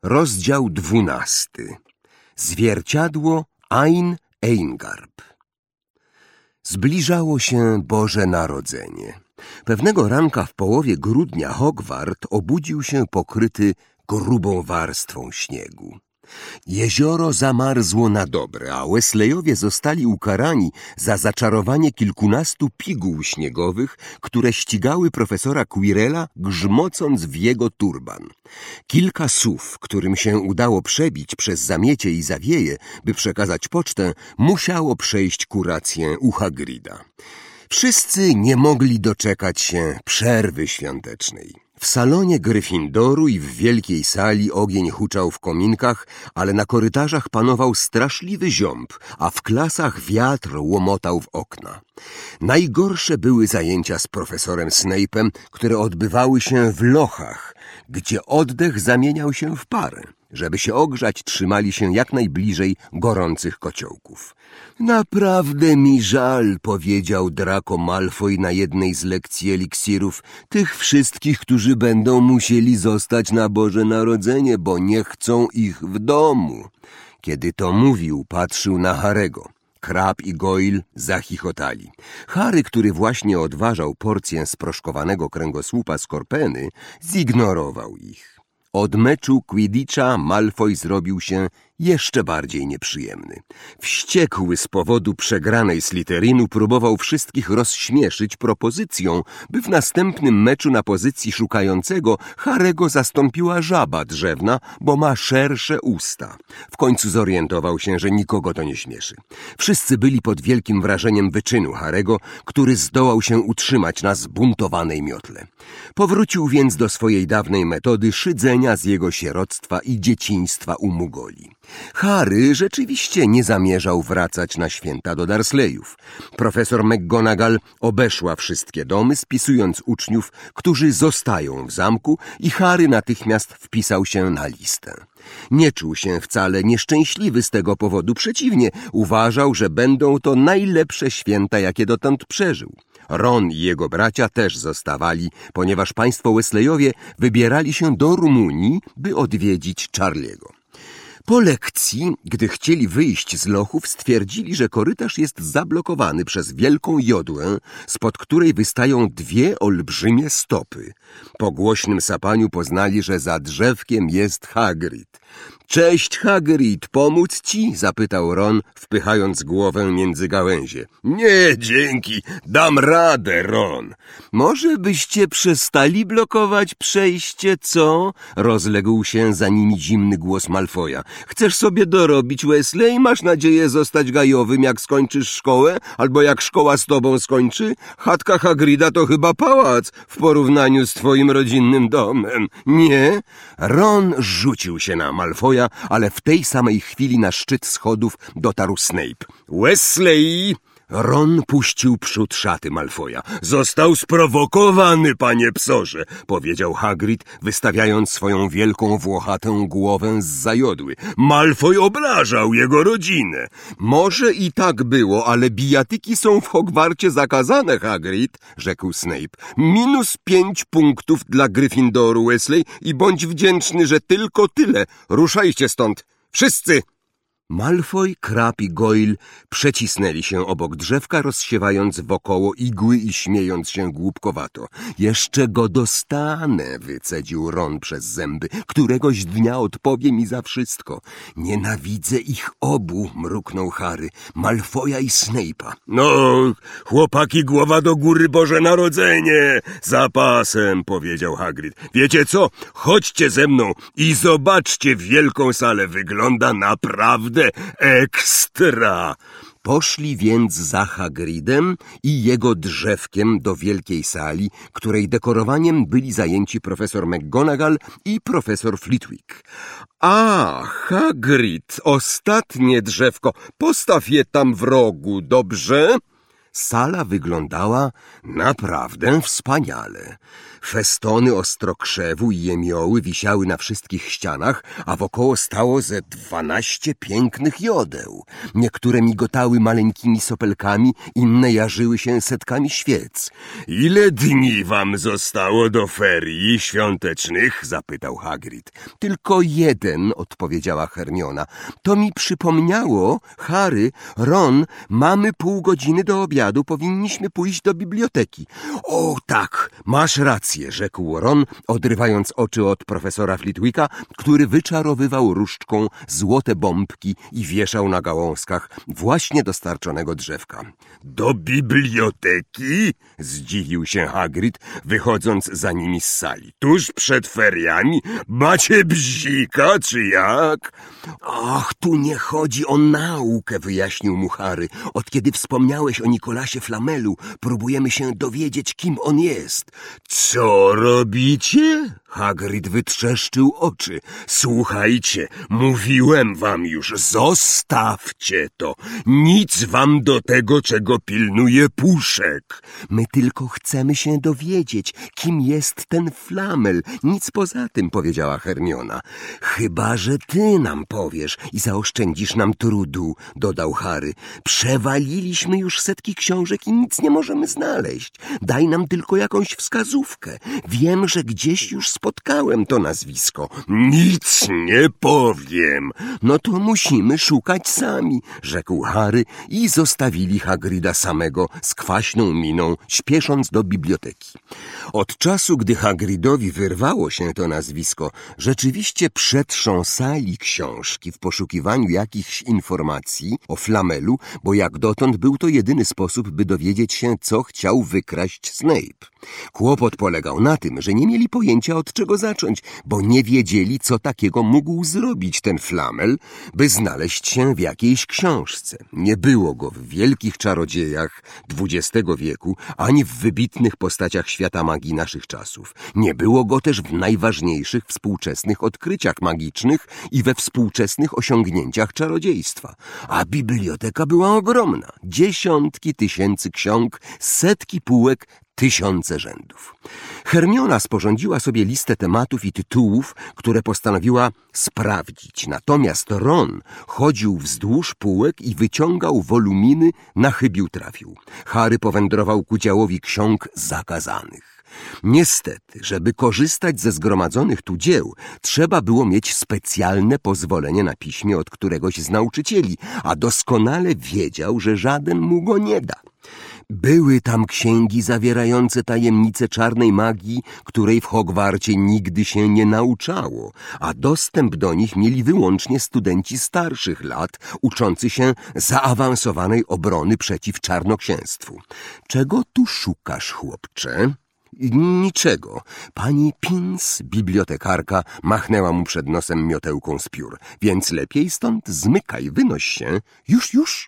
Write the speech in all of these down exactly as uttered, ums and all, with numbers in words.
Rozdział dwunasty. Zwierciadło Ein Eingarb. Zbliżało się Boże Narodzenie. Pewnego ranka w połowie grudnia Hogwart obudził się pokryty grubą warstwą śniegu. Jezioro zamarzło na dobre, a Weasleyowie zostali ukarani za zaczarowanie kilkunastu piguł śniegowych, które ścigały profesora Quirrella, grzmocąc w jego turban. Kilka sów, którym się udało przebić przez zamiecie i zawieje, by przekazać pocztę, musiało przejść kurację u Hagrida. Wszyscy nie mogli doczekać się przerwy świątecznej. W salonie Gryffindoru i w wielkiej sali ogień huczał w kominkach, ale na korytarzach panował straszliwy ziąb, a w klasach wiatr łomotał w okna. Najgorsze były zajęcia z profesorem Snape'em, które odbywały się w lochach, gdzie oddech zamieniał się w parę. Żeby się ogrzać, trzymali się jak najbliżej gorących kociołków. Naprawdę mi żal, powiedział Draco Malfoy na jednej z lekcji eliksirów, tych wszystkich, którzy będą musieli zostać na Boże Narodzenie, bo nie chcą ich w domu. Kiedy to mówił, patrzył na Harry'ego. Crabbe i Goyle zachichotali. Harry, który właśnie odważał porcję sproszkowanego kręgosłupa skorpeny, zignorował ich. Od meczu Quidditcha Malfoy zrobił się jeszcze bardziej nieprzyjemny. Wściekły z powodu przegranej Slytherinu próbował wszystkich rozśmieszyć propozycją, by w następnym meczu na pozycji szukającego Harry'ego zastąpiła żaba drzewna, bo ma szersze usta. W końcu zorientował się, że nikogo to nie śmieszy. Wszyscy byli pod wielkim wrażeniem wyczynu Harry'ego, który zdołał się utrzymać na zbuntowanej miotle. Powrócił więc do swojej dawnej metody szydzenia z jego sieroctwa i dzieciństwa u Mugoli. Harry rzeczywiście nie zamierzał wracać na święta do Dursleyów. Profesor McGonagall obeszła wszystkie domy, spisując uczniów, którzy zostają w zamku, i Harry natychmiast wpisał się na listę. Nie czuł się wcale nieszczęśliwy z tego powodu, przeciwnie, uważał, że będą to najlepsze święta, jakie dotąd przeżył. Ron i jego bracia też zostawali, ponieważ państwo Weasleyowie wybierali się do Rumunii, by odwiedzić Charlie'ego. Po lekcji, gdy chcieli wyjść z lochów, stwierdzili, że korytarz jest zablokowany przez wielką jodłę, spod której wystają dwie olbrzymie stopy. Po głośnym sapaniu poznali, że za drzewkiem jest Hagrid. Cześć, Hagrid, pomóc ci? Zapytał Ron, wpychając głowę między gałęzie. Nie, dzięki, dam radę, Ron. Może byście przestali blokować przejście, co? Rozległ się za nimi zimny głos Malfoya. Chcesz sobie dorobić, Weasley? Masz nadzieję zostać gajowym, jak skończysz szkołę? Albo jak szkoła z tobą skończy? Chatka Hagrida to chyba pałac w porównaniu z twoim rodzinnym domem. Nie? Ron rzucił się na Malfoya, ale w tej samej chwili na szczyt schodów dotarł Snape. Weasley! Ron puścił przód szaty Malfoya. Został sprowokowany, panie psorze, powiedział Hagrid, wystawiając swoją wielką włochatą głowę zza jodły. Malfoy obrażał jego rodzinę. Może i tak było, ale bijatyki są w Hogwarcie zakazane, Hagrid, rzekł Snape. Minus pięć punktów dla Gryffindoru, Weasley, i bądź wdzięczny, że tylko tyle. Ruszajcie stąd. Wszyscy! Malfoy, Crabbe i Goyle przecisnęli się obok drzewka, rozsiewając wokoło igły i śmiejąc się głupkowato. Jeszcze go dostanę, wycedził Ron przez zęby. Któregoś dnia odpowie mi za wszystko. Nienawidzę ich obu, mruknął Harry, Malfoya i Snape'a. No, chłopaki, głowa do góry, Boże Narodzenie! Zapasem, powiedział Hagrid. Wiecie co? Chodźcie ze mną i zobaczcie wielką salę. Wygląda naprawdę ekstra! Poszli więc za Hagridem i jego drzewkiem do wielkiej sali, której dekorowaniem byli zajęci profesor McGonagall i profesor Flitwick. A, Hagrid, ostatnie drzewko, postaw je tam w rogu, dobrze? Sala wyglądała naprawdę wspaniale. Festony ostrokrzewu i jemioły wisiały na wszystkich ścianach, a wokoło stało ze dwanaście pięknych jodeł. Niektóre migotały maleńkimi sopelkami, inne jarzyły się setkami świec. — Ile dni wam zostało do ferii świątecznych? — zapytał Hagrid. — Tylko jeden — odpowiedziała Hermiona. — To mi przypomniało, Harry, Ron, mamy pół godziny do obiadu, powinniśmy pójść do biblioteki. — O tak, masz rację — rzekł Ron, odrywając oczy od profesora Flitwicka, który wyczarowywał różdżką złote bombki i wieszał na gałązkach właśnie dostarczonego drzewka. — Do biblioteki? — zdziwił się Hagrid, wychodząc za nimi z sali. — Tuż przed feriami? Macie bzika, czy jak? — Ach, tu nie chodzi o naukę — wyjaśnił mu Harry. — Od kiedy wspomniałeś o Nikolasie Flamelu, próbujemy się dowiedzieć, kim on jest. — Co robicie? Hagrid wytrzeszczył oczy. Słuchajcie, mówiłem wam już, zostawcie to. Nic wam do tego, czego pilnuje Puszek. My tylko chcemy się dowiedzieć, kim jest ten Flamel. Nic poza tym, powiedziała Hermiona. Chyba że ty nam powiesz i zaoszczędzisz nam trudu, dodał Harry. Przewaliliśmy już setki książek i nic nie możemy znaleźć. Daj nam tylko jakąś wskazówkę. Wiem, że gdzieś już spotkałem to nazwisko. Nic nie powiem. No to musimy szukać sami, rzekł Harry i zostawili Hagrida samego z kwaśną miną, śpiesząc do biblioteki. Od czasu, gdy Hagridowi wyrwało się to nazwisko, rzeczywiście przetrząsali książki w poszukiwaniu jakichś informacji o Flamelu, bo jak dotąd był to jedyny sposób, by dowiedzieć się, co chciał wykraść Snape. Kłopot polegał na tym, że nie mieli pojęcia, od czego zacząć, bo nie wiedzieli, co takiego mógł zrobić ten Flamel, by znaleźć się w jakiejś książce. Nie było go w wielkich czarodziejach dwudziestego wieku, ani w wybitnych postaciach świata magii naszych czasów. Nie było go też w najważniejszych współczesnych odkryciach magicznych i we współczesnych osiągnięciach czarodziejstwa. A biblioteka była ogromna. Dziesiątki tysięcy ksiąg, setki półek, tysiące rzędów. Hermiona sporządziła sobie listę tematów i tytułów, które postanowiła sprawdzić. Natomiast Ron chodził wzdłuż półek i wyciągał woluminy, na chybił trafił. Harry powędrował ku działowi ksiąg zakazanych. Niestety, żeby korzystać ze zgromadzonych tu dzieł, trzeba było mieć specjalne pozwolenie na piśmie od któregoś z nauczycieli, a doskonale wiedział, że żaden mu go nie da. Były tam księgi zawierające tajemnice czarnej magii, której w Hogwarcie nigdy się nie nauczało, a dostęp do nich mieli wyłącznie studenci starszych lat, uczący się zaawansowanej obrony przeciw czarnoksięstwu. Czego tu szukasz, chłopcze? Niczego. Pani Pins, bibliotekarka, machnęła mu przed nosem miotełką z piór. Więc lepiej stąd zmykaj, wynoś się. Już, już.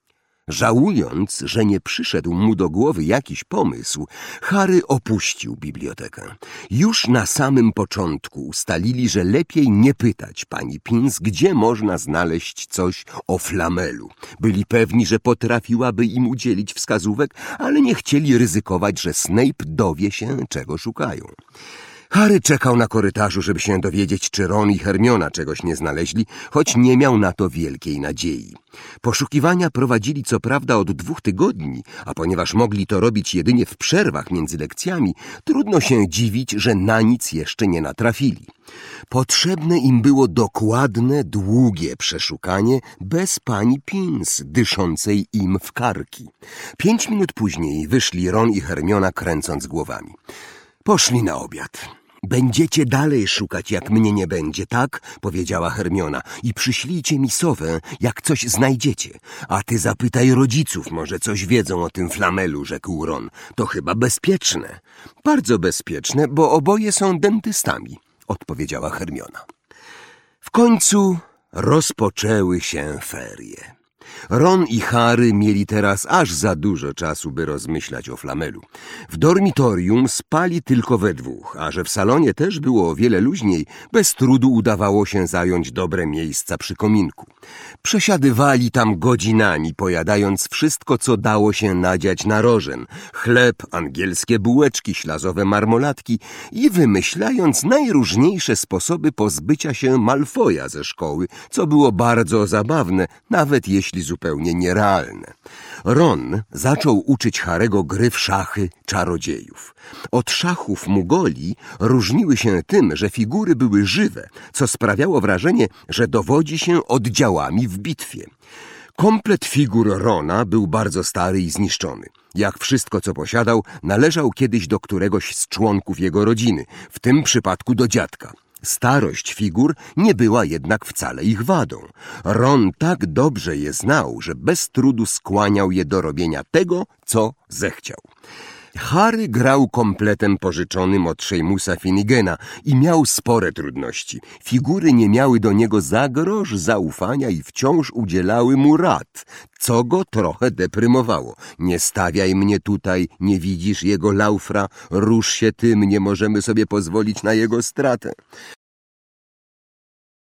Żałując, że nie przyszedł mu do głowy jakiś pomysł, Harry opuścił bibliotekę. Już na samym początku ustalili, że lepiej nie pytać pani Pins, gdzie można znaleźć coś o Flamelu. Byli pewni, że potrafiłaby im udzielić wskazówek, ale nie chcieli ryzykować, że Snape dowie się, czego szukają. Harry czekał na korytarzu, żeby się dowiedzieć, czy Ron i Hermiona czegoś nie znaleźli, choć nie miał na to wielkiej nadziei. Poszukiwania prowadzili co prawda od dwóch tygodni, a ponieważ mogli to robić jedynie w przerwach między lekcjami, trudno się dziwić, że na nic jeszcze nie natrafili. Potrzebne im było dokładne, długie przeszukanie bez pani Pins, dyszącej im w karki. Pięć minut później wyszli Ron i Hermiona, kręcąc głowami. Poszli na obiad. Będziecie dalej szukać, jak mnie nie będzie, tak? Powiedziała Hermiona. I przyślijcie mi sowę, jak coś znajdziecie. A ty zapytaj rodziców, może coś wiedzą o tym Flamelu, rzekł Ron. To chyba bezpieczne. Bardzo bezpieczne, bo oboje są dentystami, odpowiedziała Hermiona. W końcu rozpoczęły się ferie. Ron i Harry mieli teraz aż za dużo czasu, by rozmyślać o Flamelu. W dormitorium spali tylko we dwóch, a że w salonie też było o wiele luźniej, bez trudu udawało się zająć dobre miejsca przy kominku. Przesiadywali tam godzinami, pojadając wszystko, co dało się nadziać na rożen. Chleb, angielskie bułeczki, ślazowe marmolatki i wymyślając najróżniejsze sposoby pozbycia się Malfoja ze szkoły, co było bardzo zabawne, nawet jeśli zupełnie nierealne. Ron zaczął uczyć Harego gry w szachy czarodziejów. Od szachów Mugoli różniły się tym, że figury były żywe, co sprawiało wrażenie, że dowodzi się oddziałami w bitwie. Komplet figur Rona był bardzo stary i zniszczony. Jak wszystko, co posiadał, należał kiedyś do któregoś z członków jego rodziny, w tym przypadku do dziadka. Starość figur nie była jednak wcale ich wadą. Ron tak dobrze je znał, że bez trudu skłaniał je do robienia tego, co zechciał. Harry grał kompletem pożyczonym od Seamusa Finnigana i miał spore trudności. Figury nie miały do niego za grosz zaufania i wciąż udzielały mu rad, co go trochę deprymowało. Nie stawiaj mnie tutaj, nie widzisz jego laufra, rusz się tym, nie możemy sobie pozwolić na jego stratę.